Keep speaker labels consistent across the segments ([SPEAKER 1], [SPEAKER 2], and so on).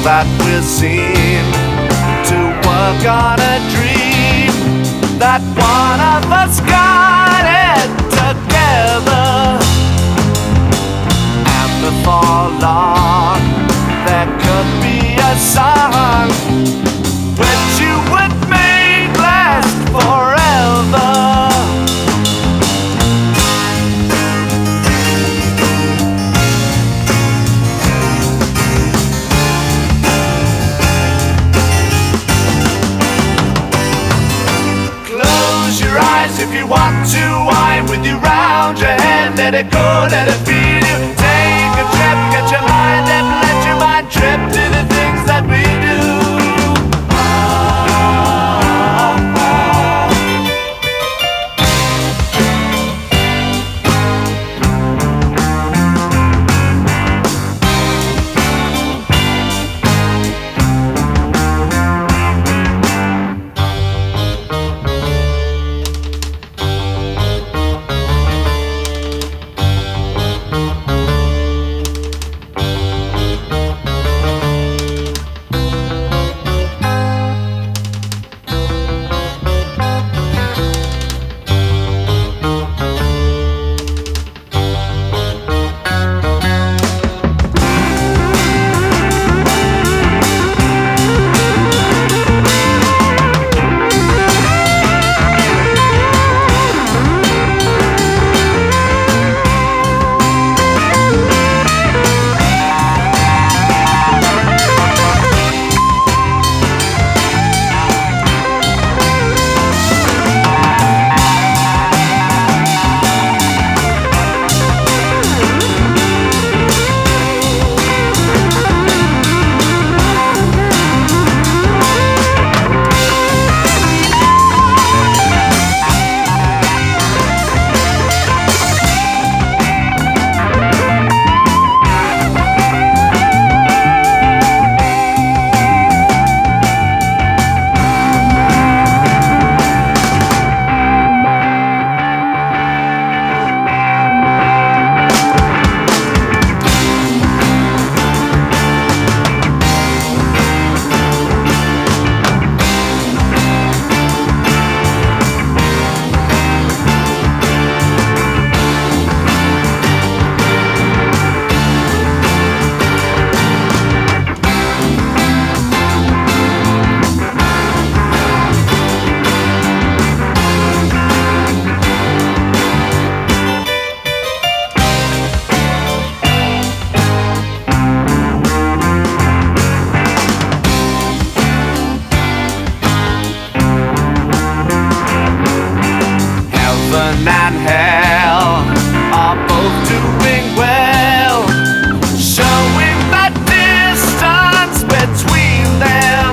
[SPEAKER 1] that we're seen to work on a dream that one of us got it together. And before long, there could be a song which you would make last forever. If you want to, I'm with you round your head. Let it go, let it feel you. Take a trip, get your mind and let your mind trip to the things that we do. And hell are both doing well, showing the distance between them.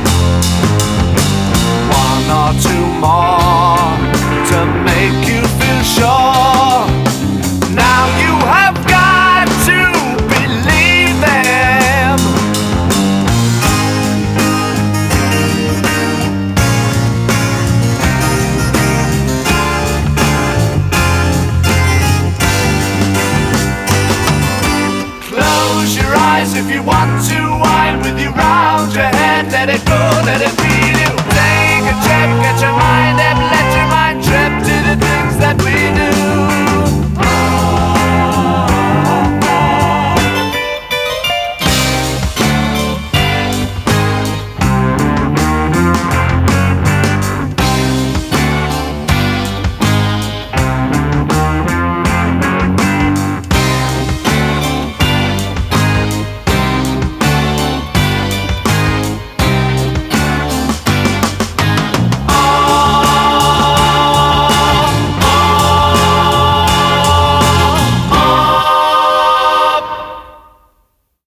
[SPEAKER 1] One or two more to make you feel sure. Now you have got to believe them. If you want to, I'm with you round your head. Let it go, let it go.